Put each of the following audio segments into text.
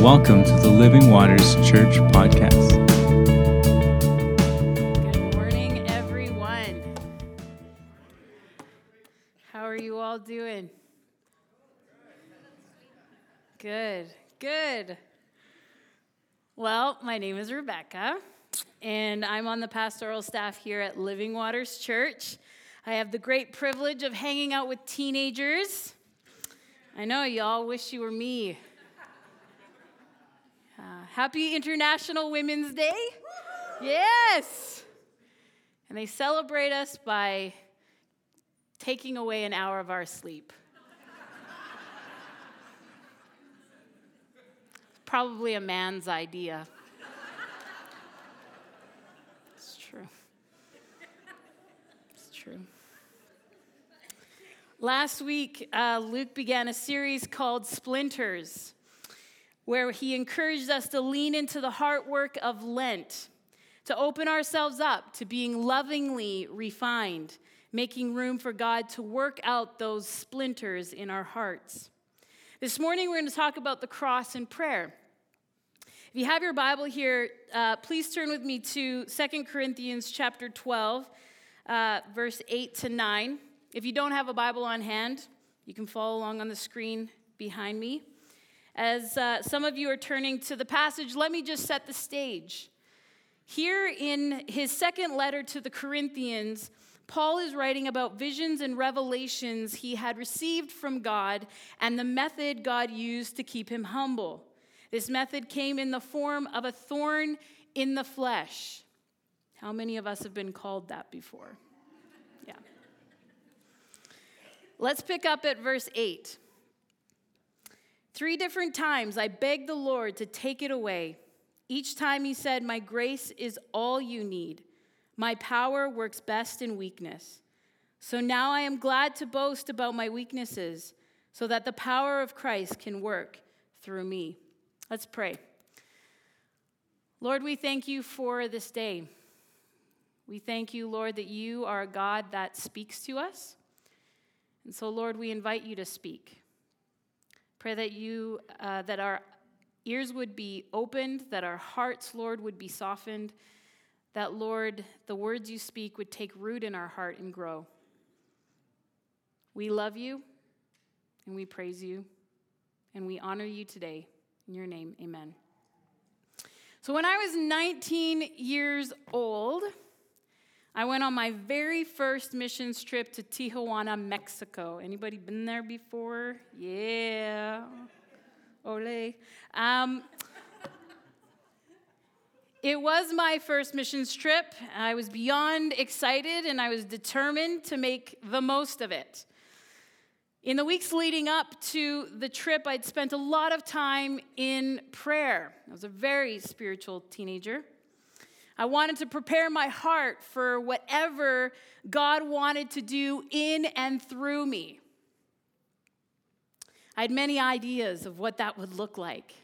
Welcome to the Living Waters Church podcast. Good morning, everyone. How are you all doing? Good. Well, my name is Rebecca, and I'm on the pastoral staff here at Living Waters Church. I have the great privilege of hanging out with teenagers. I know y'all wish you were me. Happy International Women's Day. Yes. And they celebrate us by taking away an hour of our sleep. Probably a man's idea. It's true. Last week, Luke began a series called Splinters, where he encouraged us to lean into the heart work of Lent, to open ourselves up to being lovingly refined, making room for God to work out those splinters in our hearts. This morning, we're going to talk about the cross and prayer. If you have your Bible here, please turn with me to 2 Corinthians chapter 12, verse 8 to 9. If you don't have a Bible on hand, you can follow along on the screen behind me. As some of you are turning to the passage, let me just set the stage. Here in his second letter to the Corinthians, Paul is writing about visions and revelations he had received from God and the method God used to keep him humble. This method came in the form of a thorn in the flesh. How many of us have been called that before? Yeah. Let's pick up at verse 8. 3 different times I begged the Lord to take it away. Each time he said, "My grace is all you need. My power works best in weakness." So now I am glad to boast about my weaknesses, so that the power of Christ can work through me. Let's pray. Lord, we thank you for this day. We thank you, Lord, that you are a God that speaks to us. And so, Lord, we invite you to speak. Pray that that our ears would be opened, that our hearts, Lord, would be softened, that, Lord, the words you speak would take root in our heart and grow. We love you, and we praise you, and we honor you today. In your name, amen. So when I was 19 years old, I went on my very first missions trip to Tijuana, Mexico. Anybody been there before? Yeah. Ole. It was my first missions trip. I was beyond excited, and I was determined to make the most of it. In the weeks leading up to the trip, I'd spent a lot of time in prayer. I was a very spiritual teenager. I wanted to prepare my heart for whatever God wanted to do in and through me. I had many ideas of what that would look like.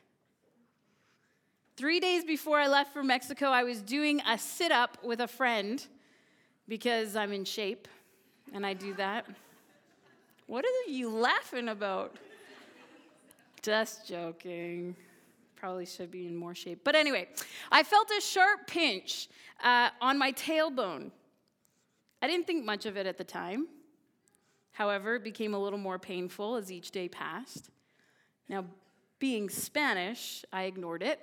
3 days before I left for Mexico, I was doing a sit-up with a friend because I'm in shape, and I do that. What are you laughing about? Just joking. Probably should be in more shape. But anyway, I felt a sharp pinch on my tailbone. I didn't think much of it at the time. However, it became a little more painful as each day passed. Now, being Spanish, I ignored it.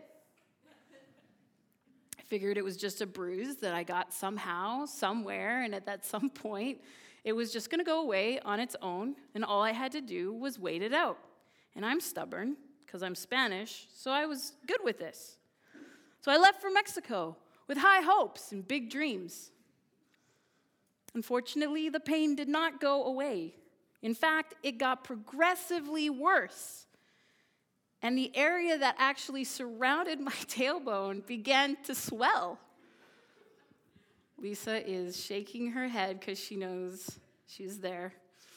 I figured it was just a bruise that I got somehow, somewhere, and at some point, it was just going to go away on its own, and all I had to do was wait it out. And I'm stubborn, because I'm Spanish, so I was good with this. So I left for Mexico with high hopes and big dreams. Unfortunately, the pain did not go away. In fact, it got progressively worse. And the area that actually surrounded my tailbone began to swell. Lisa is shaking her head because she knows she's there.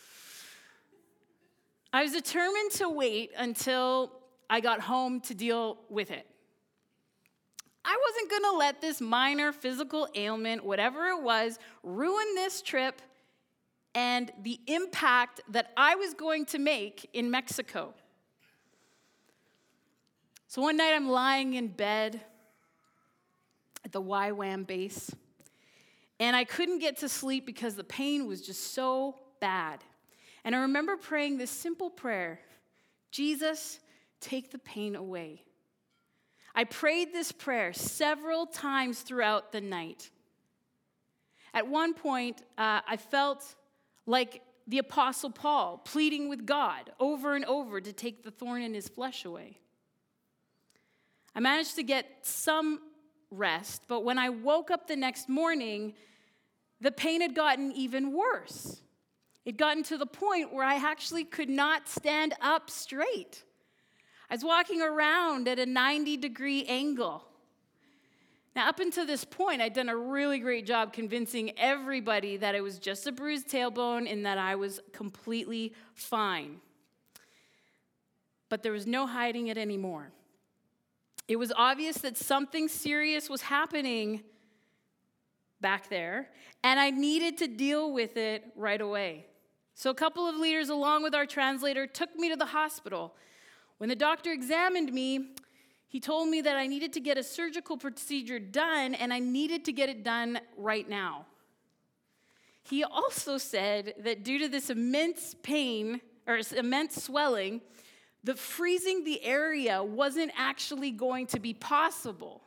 I was determined to wait until I got home to deal with it. I wasn't going to let this minor physical ailment, whatever it was, ruin this trip and the impact that I was going to make in Mexico. So one night I'm lying in bed at the YWAM base, and I couldn't get to sleep because the pain was just so bad. And I remember praying this simple prayer, Jesus, take the pain away. I prayed this prayer several times throughout the night. At one point, I felt like the Apostle Paul pleading with God over and over to take the thorn in his flesh away. I managed to get some rest, but when I woke up the next morning, the pain had gotten even worse. It gotten to the point where I actually could not stand up straight. I was walking around at a 90-degree angle. Now, up until this point, I'd done a really great job convincing everybody that it was just a bruised tailbone and that I was completely fine. But there was no hiding it anymore. It was obvious that something serious was happening back there, and I needed to deal with it right away. So a couple of leaders, along with our translator, took me to the hospital. When the doctor examined me, he told me that I needed to get a surgical procedure done, and I needed to get it done right now. He also said that due to this immense pain, or immense swelling, that freezing the area wasn't actually going to be possible.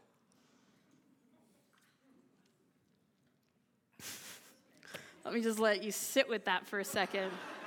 Let me just let you sit with that for a second.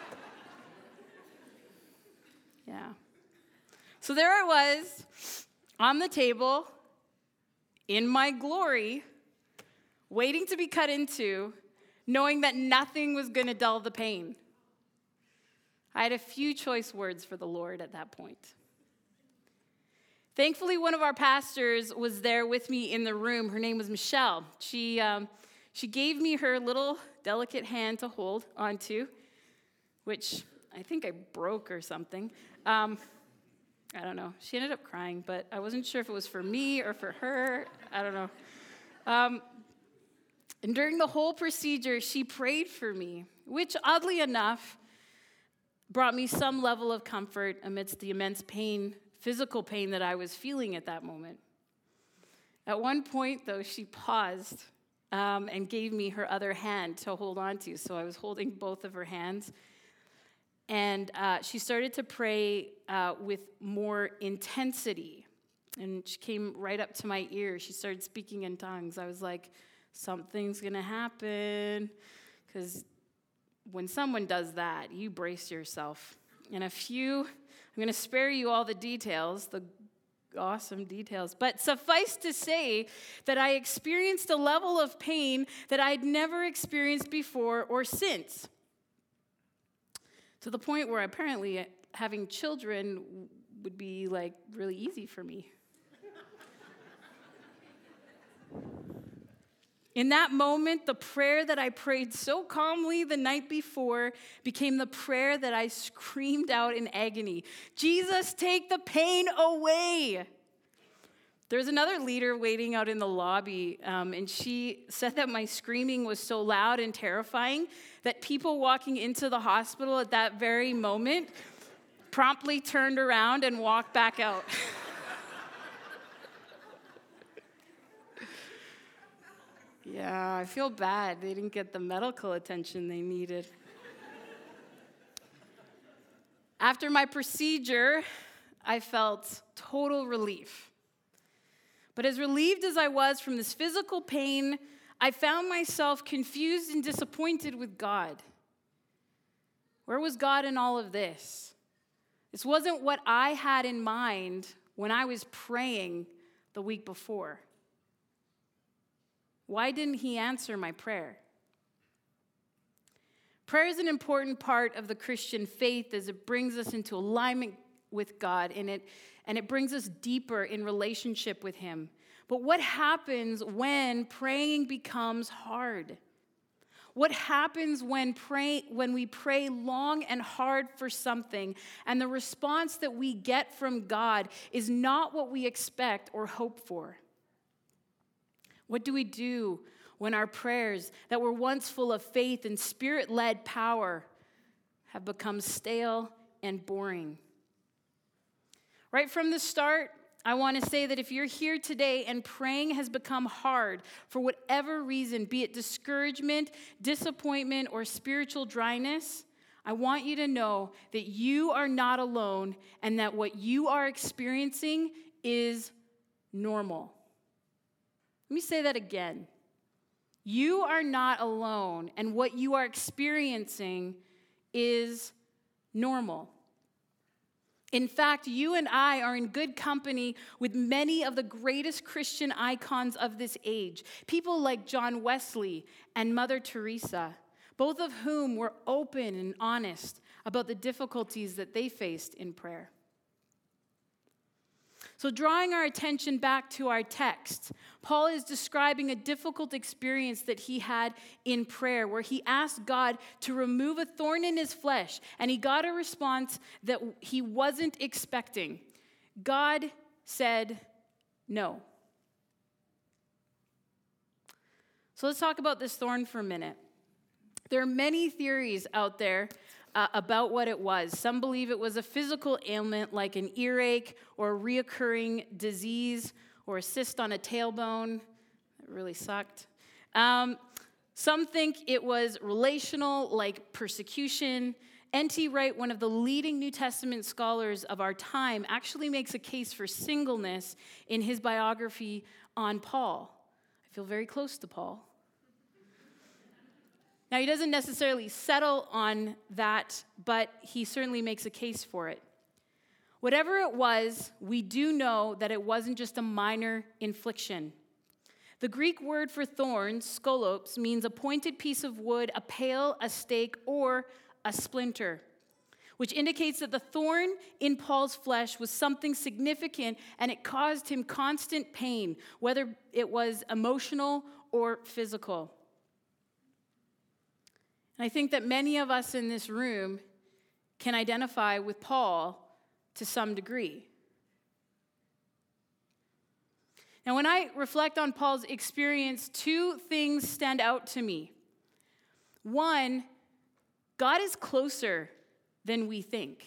Yeah. So there I was on the table in my glory, waiting to be cut into, knowing that nothing was going to dull the pain. I had a few choice words for the Lord at that point. Thankfully, one of our pastors was there with me in the room. Her name was Michelle. She gave me her little delicate hand to hold onto, which I think I broke or something. I don't know. She ended up crying, but I wasn't sure if it was for me or for her. I don't know. And during the whole procedure, she prayed for me, which oddly enough brought me some level of comfort amidst the immense pain, physical pain that I was feeling at that moment. At one point, though, she paused and gave me her other hand to hold on to. So I was holding both of her hands. And she started to pray with more intensity. And she came right up to my ear. She started speaking in tongues. I was like, something's going to happen. Because when someone does that, you brace yourself. And I'm going to spare you all the details, the awesome details. But suffice to say that I experienced a level of pain that I'd never experienced before or since. To the point where apparently having children would be like really easy for me. In that moment, the prayer that I prayed so calmly the night before became the prayer that I screamed out in agony. Jesus, take the pain away. There's another leader waiting out in the lobby, and she said that my screaming was so loud and terrifying that people walking into the hospital at that very moment promptly turned around and walked back out. Yeah, I feel bad. They didn't get the medical attention they needed. After my procedure, I felt total relief. But as relieved as I was from this physical pain, I found myself confused and disappointed with God. Where was God in all of this? This wasn't what I had in mind when I was praying the week before. Why didn't he answer my prayer? Prayer is an important part of the Christian faith as it brings us into alignment with God and it brings us deeper in relationship with him. But what happens when praying becomes hard? What happens when we pray long and hard for something and the response that we get from God is not what we expect or hope for? What do we do when our prayers that were once full of faith and spirit-led power have become stale and boring? Right from the start, I want to say that if you're here today and praying has become hard for whatever reason, be it discouragement, disappointment, or spiritual dryness, I want you to know that you are not alone and that what you are experiencing is normal. Let me say that again. You are not alone, and what you are experiencing is normal. In fact, you and I are in good company with many of the greatest Christian icons of this age. People like John Wesley and Mother Teresa, both of whom were open and honest about the difficulties that they faced in prayer. So drawing our attention back to our text, Paul is describing a difficult experience that he had in prayer where he asked God to remove a thorn in his flesh, and he got a response that he wasn't expecting. God said no. So let's talk about this thorn for a minute. There are many theories out there about what it was. Some believe it was a physical ailment like an earache or a reoccurring disease or a cyst on a tailbone. That really sucked. Some think it was relational, like persecution. N.T. Wright, one of the leading New Testament scholars of our time, actually makes a case for singleness in his biography on Paul. I feel very close to Paul. Now, he doesn't necessarily settle on that, but he certainly makes a case for it. Whatever it was, we do know that it wasn't just a minor infliction. The Greek word for thorns, skolopes, means a pointed piece of wood, a pail, a stake, or a splinter, which indicates that the thorn in Paul's flesh was something significant and it caused him constant pain, whether it was emotional or physical. And I think that many of us in this room can identify with Paul to some degree. Now, when I reflect on Paul's experience, two things stand out to me. One, God is closer than we think.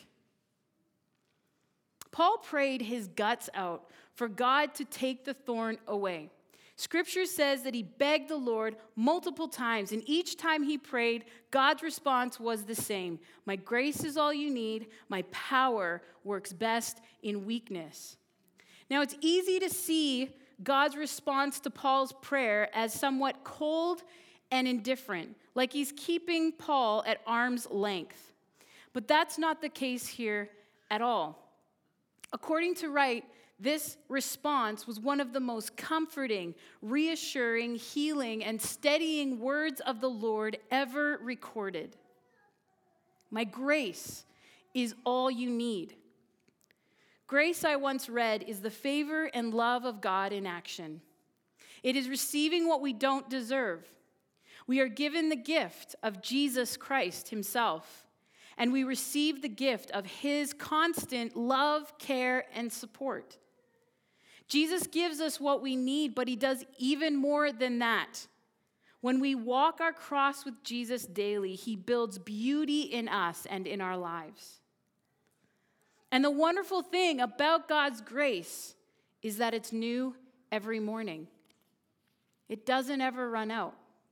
Paul prayed his guts out for God to take the thorn away. Scripture says that he begged the Lord multiple times, and each time he prayed, God's response was the same. My grace is all you need. My power works best in weakness. Now, it's easy to see God's response to Paul's prayer as somewhat cold and indifferent, like he's keeping Paul at arm's length. But that's not the case here at all. According to Wright, this response was one of the most comforting, reassuring, healing, and steadying words of the Lord ever recorded. My grace is all you need. Grace, I once read, is the favor and love of God in action. It is receiving what we don't deserve. We are given the gift of Jesus Christ himself, and we receive the gift of his constant love, care, and support. Jesus gives us what we need, but he does even more than that. When we walk our cross with Jesus daily, he builds beauty in us and in our lives. And the wonderful thing about God's grace is that it's new every morning. It doesn't ever run out.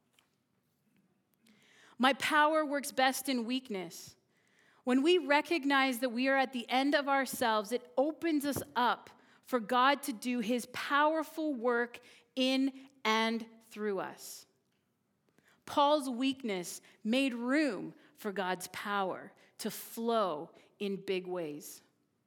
My power works best in weakness. When we recognize that we are at the end of ourselves, it opens us up for God to do his powerful work in and through us. Paul's weakness made room for God's power to flow in big ways.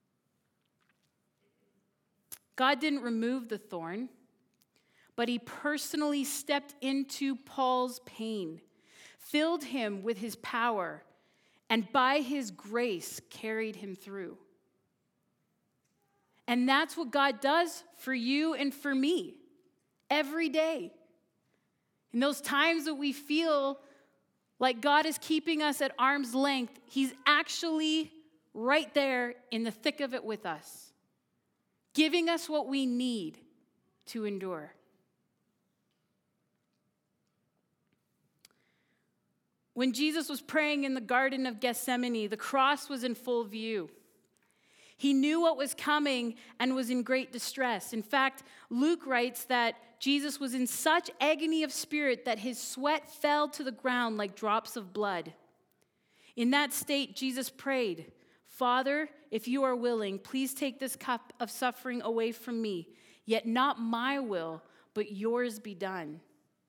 God didn't remove the thorn, but he personally stepped into Paul's pain, filled him with his power, and by his grace carried him through. And that's what God does for you and for me every day. In those times that we feel like God is keeping us at arm's length, he's actually right there in the thick of it with us, giving us what we need to endure. When Jesus was praying in the Garden of Gethsemane, the cross was in full view. He knew what was coming and was in great distress. In fact, Luke writes that Jesus was in such agony of spirit that his sweat fell to the ground like drops of blood. In that state, Jesus prayed, "Father, if you are willing, please take this cup of suffering away from me. Yet not my will, but yours be done."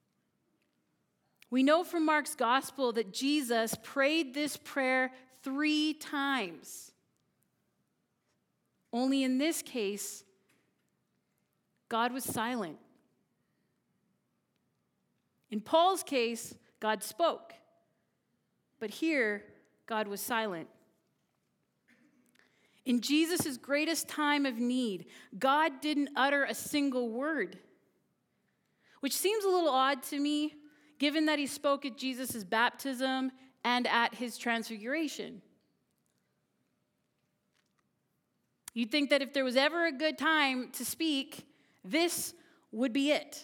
We know from Mark's gospel that Jesus prayed this prayer 3 times. Only in this case, God was silent. In Paul's case, God spoke. But here, God was silent. In Jesus' greatest time of need, God didn't utter a single word, which seems a little odd to me, given that he spoke at Jesus' baptism and at his transfiguration. You'd think that if there was ever a good time to speak, this would be it.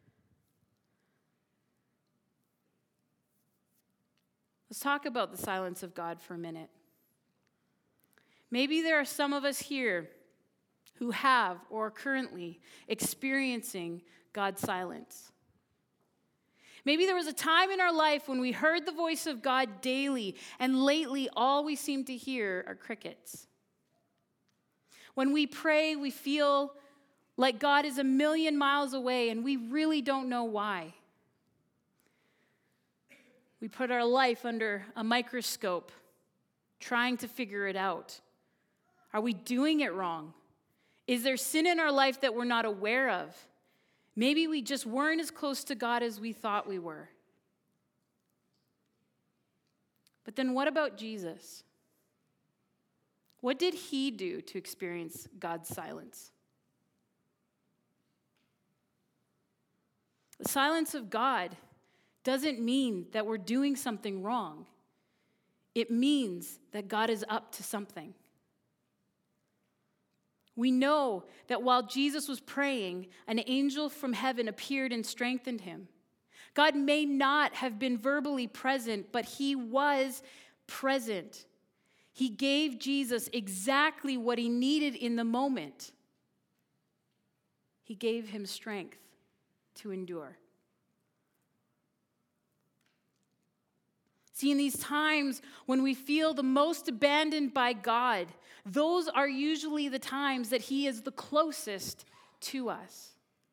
Let's talk about the silence of God for a minute. Maybe there are some of us here who have or are currently experiencing God's silence. Maybe there was a time in our life when we heard the voice of God daily, and lately all we seem to hear are crickets. When we pray, we feel like God is a million miles away, and we really don't know why. We put our life under a microscope, trying to figure it out. Are we doing it wrong? Is there sin in our life that we're not aware of? Maybe we just weren't as close to God as we thought we were. But then what about Jesus? What did he do to experience God's silence? The silence of God doesn't mean that we're doing something wrong. It means that God is up to something. We know that while Jesus was praying, an angel from heaven appeared and strengthened him. God may not have been verbally present, but he was present. He gave Jesus exactly what he needed in the moment. He gave him strength to endure. See, in these times when we feel the most abandoned by God, those are usually the times that he is the closest to us.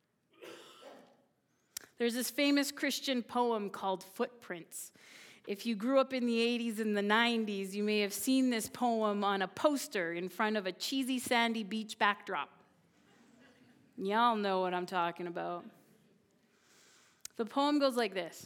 There's this famous Christian poem called Footprints. If you grew up in the 80s and the 90s, you may have seen this poem on a poster in front of a cheesy sandy beach backdrop. Y'all know what I'm talking about. The poem goes like this.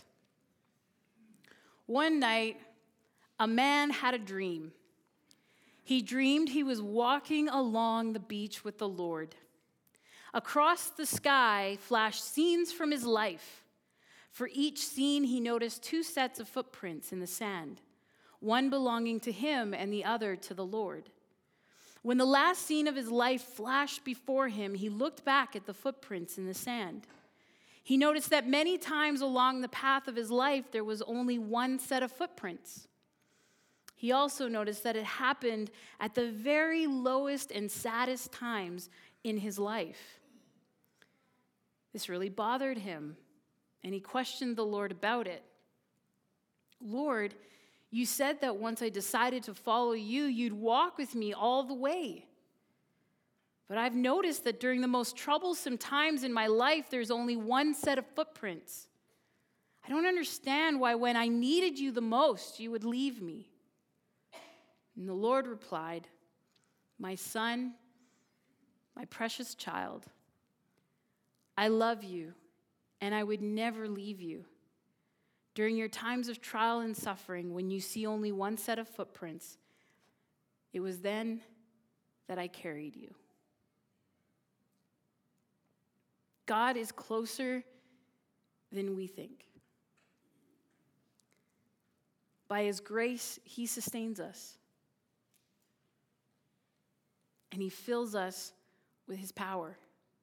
One night, a man had a dream. He dreamed he was walking along the beach with the Lord. Across the sky flashed scenes from his life. For each scene, he noticed 2 sets of footprints in the sand, one belonging to him and the other to the Lord. When the last scene of his life flashed before him, he looked back at the footprints in the sand. He noticed that many times along the path of his life, there was only 1 set of footprints. He also noticed that it happened at the very lowest and saddest times in his life. This really bothered him, and he questioned the Lord about it. Lord, you said that once I decided to follow you, you'd walk with me all the way. But I've noticed that during the most troublesome times in my life, there's only 1 set of footprints. I don't understand why when I needed you the most, you would leave me. And the Lord replied, my son, my precious child, I love you, and I would never leave you. During your times of trial and suffering, when you see only 1 set of footprints, it was then that I carried you. God is closer than we think. By his grace, he sustains us. And he fills us with his power.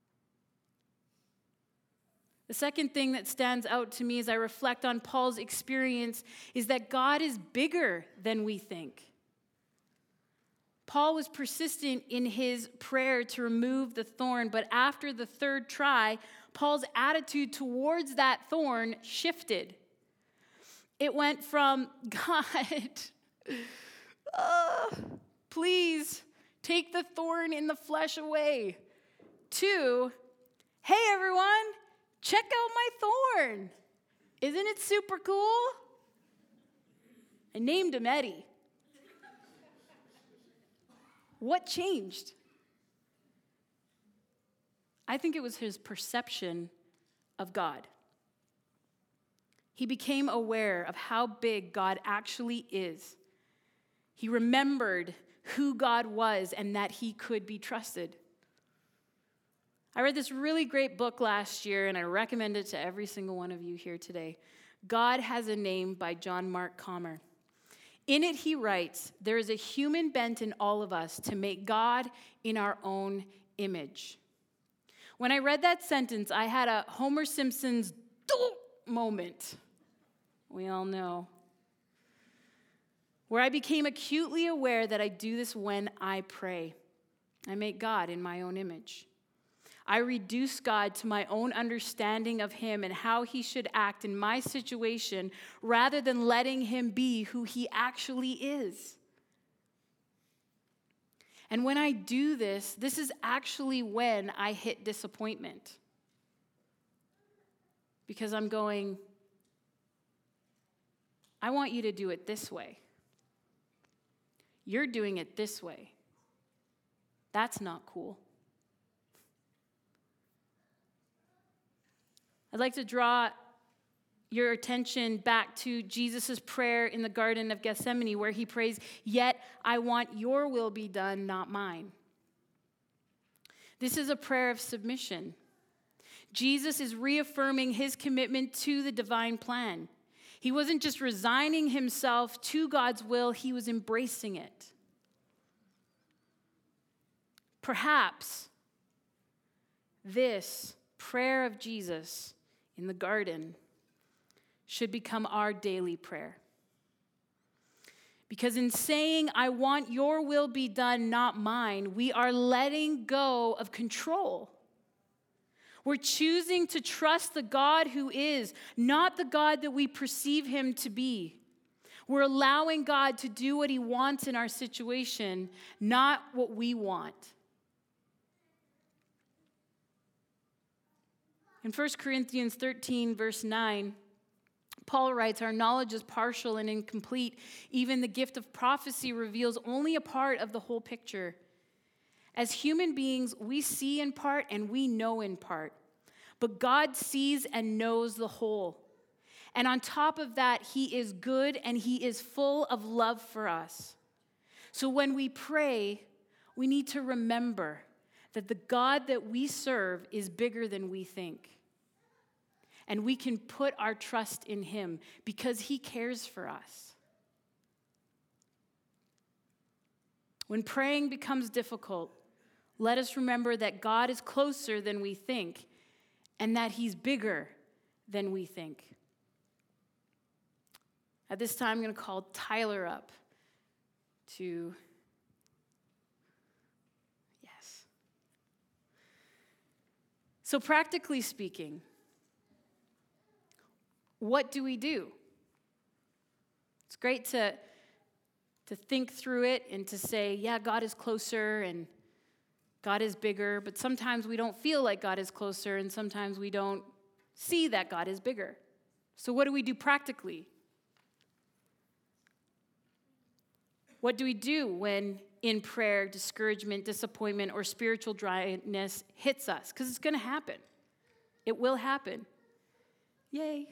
The second thing that stands out to me as I reflect on Paul's experience is that God is bigger than we think. Paul was persistent in his prayer to remove the thorn, but after the third try, Paul's attitude towards that thorn shifted. It went from, God, please take the thorn in the flesh away, to, hey everyone, check out my thorn. Isn't it super cool? I named him Eddie. What changed? I think it was his perception of God. He became aware of how big God actually is. He remembered who God was and that he could be trusted. I read this really great book last year, and I recommend it to every single one of you here today. God Has a Name by John Mark Comer. In it, he writes, there is a human bent in all of us to make God in our own image. When I read that sentence, I had a Homer Simpson's moment. We all know. Where I became acutely aware that I do this when I pray. I make God in my own image. I reduce God to my own understanding of him and how he should act in my situation rather than letting him be who he actually is. And when I do this, this is actually when I hit disappointment. Because I'm going, I want you to do it this way. You're doing it this way. That's not cool. I'd like to draw your attention back to Jesus' prayer in the Garden of Gethsemane, where he prays, "Yet I want your will be done, not mine." This is a prayer of submission. Jesus is reaffirming his commitment to the divine plan. He wasn't just resigning himself to God's will, he was embracing it. Perhaps this prayer of Jesus in the garden should become our daily prayer. Because in saying, I want your will be done, not mine, we are letting go of control. We're choosing to trust the God who is, not the God that we perceive him to be. We're allowing God to do what he wants in our situation, not what we want. In 1 Corinthians 13, verse 9, Paul writes, our knowledge is partial and incomplete. Even the gift of prophecy reveals only a part of the whole picture. As human beings, we see in part and we know in part. But God sees and knows the whole. And on top of that, he is good and he is full of love for us. So when we pray, we need to remember that the God that we serve is bigger than we think. And we can put our trust in him because he cares for us. When praying becomes difficult, let us remember that God is closer than we think and that he's bigger than we think. At this time, I'm going to call Tyler up to... Yes. So practically speaking, what do we do? It's great to think through it and to say, yeah, God is closer and God is bigger, but sometimes we don't feel like God is closer and sometimes we don't see that God is bigger. So what do we do practically? What do we do when in prayer, discouragement, disappointment, or spiritual dryness hits us? Because it's going to happen. It will happen. Yay.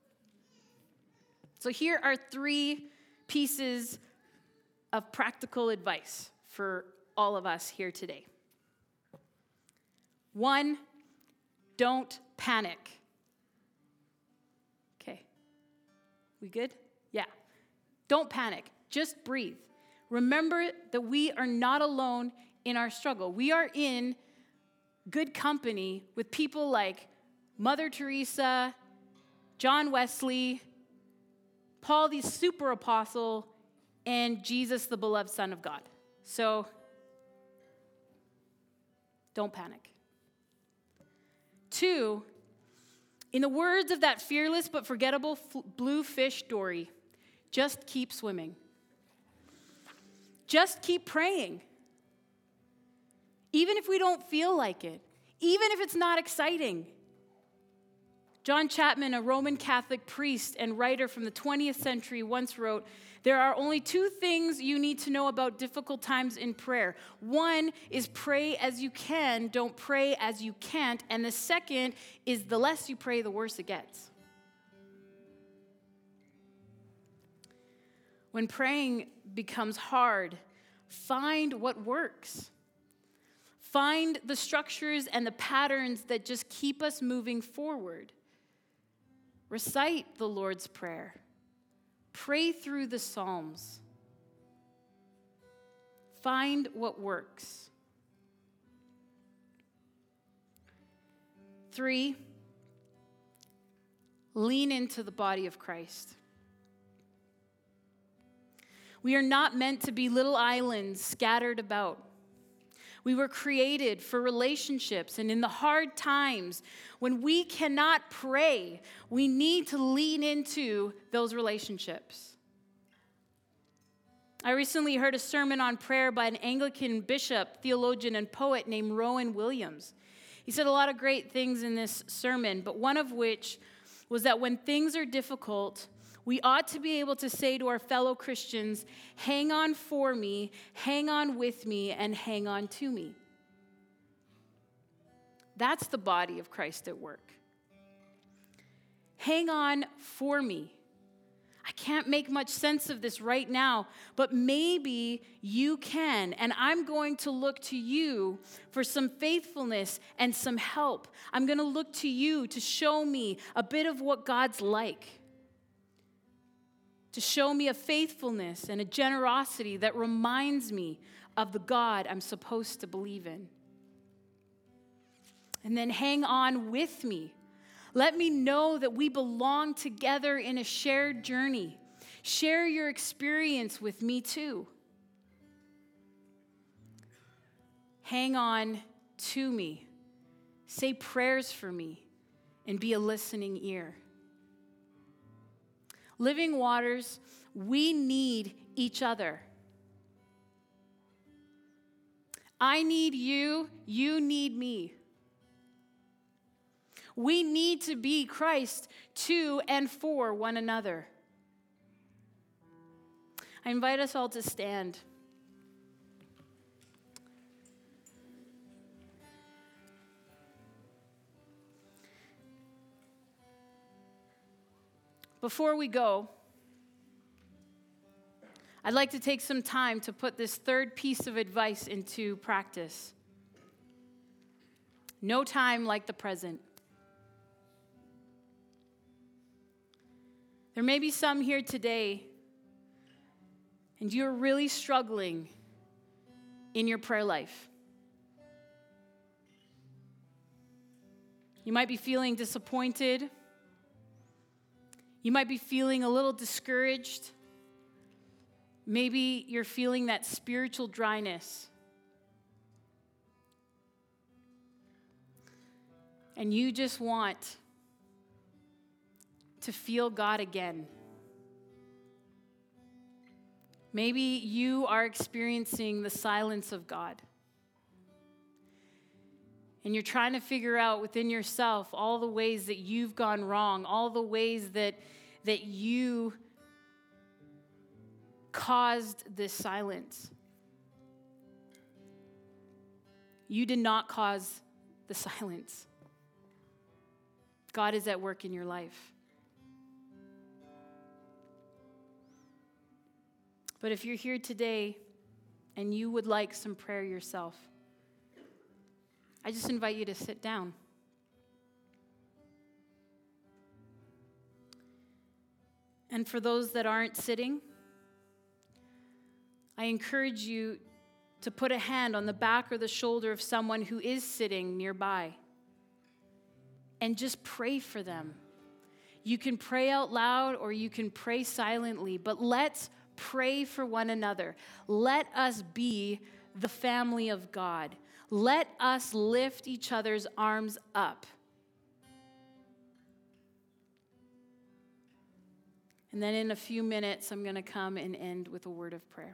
So here are 3 pieces of practical advice for all of us here today. 1, don't panic. Okay. We good? Yeah. Don't panic. Just breathe. Remember that we are not alone in our struggle. We are in good company with people like Mother Teresa, John Wesley, Paul the super apostle, and Jesus, the beloved Son of God. So don't panic. 2, in the words of that fearless but forgettable blue fish Dory, just keep swimming. Just keep praying. Even if we don't feel like it, even if it's not exciting. John Chapman, a Roman Catholic priest and writer from the 20th century, once wrote, "There are only 2 things you need to know about difficult times in prayer. One is pray as you can, don't pray as you can't. And the second is the less you pray, the worse it gets." When praying becomes hard, find what works. Find the structures and the patterns that just keep us moving forward. Recite the Lord's Prayer. Pray through the Psalms. Find what works. 3, lean into the body of Christ. We are not meant to be little islands scattered about. We were created for relationships, and in the hard times, when we cannot pray, we need to lean into those relationships. I recently heard a sermon on prayer by an Anglican bishop, theologian, and poet named Rowan Williams. He said a lot of great things in this sermon, but one of which was that when things are difficult, we ought to be able to say to our fellow Christians, hang on for me, hang on with me, and hang on to me. That's the body of Christ at work. Hang on for me. I can't make much sense of this right now, but maybe you can, and I'm going to look to you for some faithfulness and some help. I'm going to look to you to show me a bit of what God's like. To show me a faithfulness and a generosity that reminds me of the God I'm supposed to believe in. And then hang on with me. Let me know that we belong together in a shared journey. Share your experience with me too. Hang on to me. Say prayers for me and be a listening ear. Living Waters, we need each other. I need you, you need me. We need to be Christ to and for one another. I invite us all to stand. Before we go, I'd like to take some time to put this third piece of advice into practice. No time like the present. There may be some here today, and you're really struggling in your prayer life. You might be feeling disappointed. You might be feeling a little discouraged. Maybe you're feeling that spiritual dryness. And you just want to feel God again. Maybe you are experiencing the silence of God. And you're trying to figure out within yourself all the ways that you've gone wrong, all the ways that you caused this silence. You did not cause the silence. God is at work in your life. But if you're here today and you would like some prayer yourself, I just invite you to sit down. And for those that aren't sitting, I encourage you to put a hand on the back or the shoulder of someone who is sitting nearby and just pray for them. You can pray out loud or you can pray silently, but let's pray for one another. Let us be the family of God. Let us lift each other's arms up. And then in a few minutes, I'm going to come and end with a word of prayer.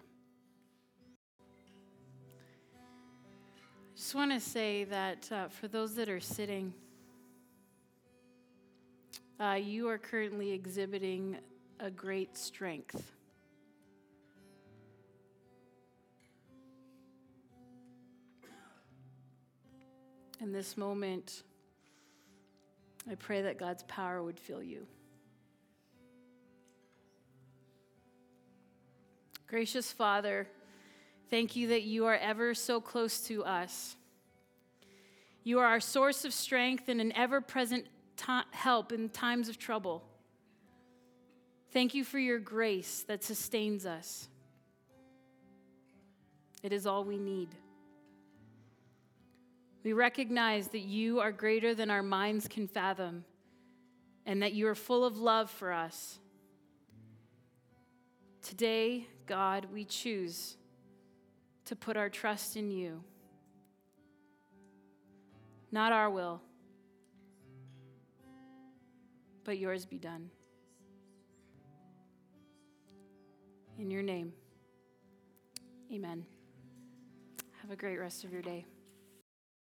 I just want to say that for those that are sitting, you are currently exhibiting a great strength. In this moment, I pray that God's power would fill you. Gracious Father, thank you that you are ever so close to us. You are our source of strength and an ever-present help in times of trouble. Thank you for your grace that sustains us. It is all we need. We recognize that you are greater than our minds can fathom, and that you are full of love for us. Today, God, we choose to put our trust in you. Not our will, but yours be done. In your name, amen. Have a great rest of your day.